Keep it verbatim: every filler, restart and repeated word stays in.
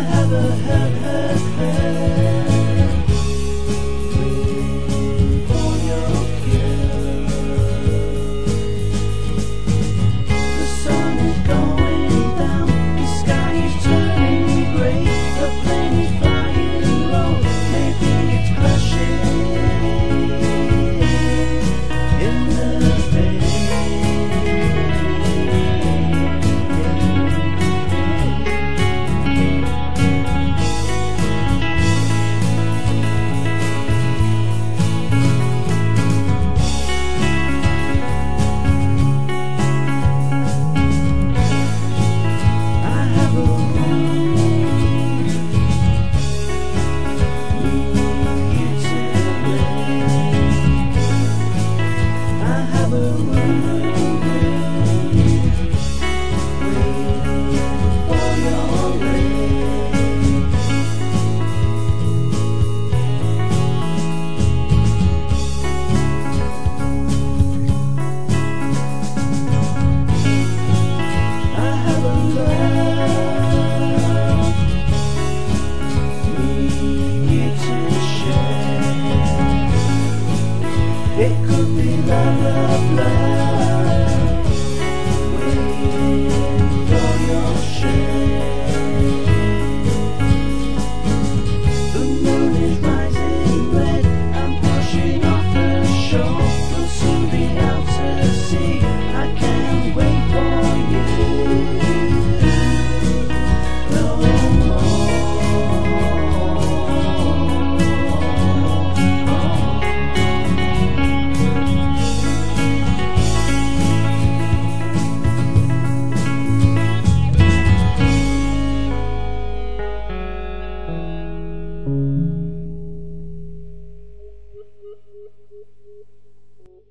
have a heard, heard, heard, waiting for your cue. The sun is going down, the sky is turning grey, the plane is flying low, maybe it's crashing in the bay. It could be love, love, love, waiting for your share. The moon is rising red, I'm pushing off the shore. We'll soon be out to sea, I can't wait for you no more. Thank you.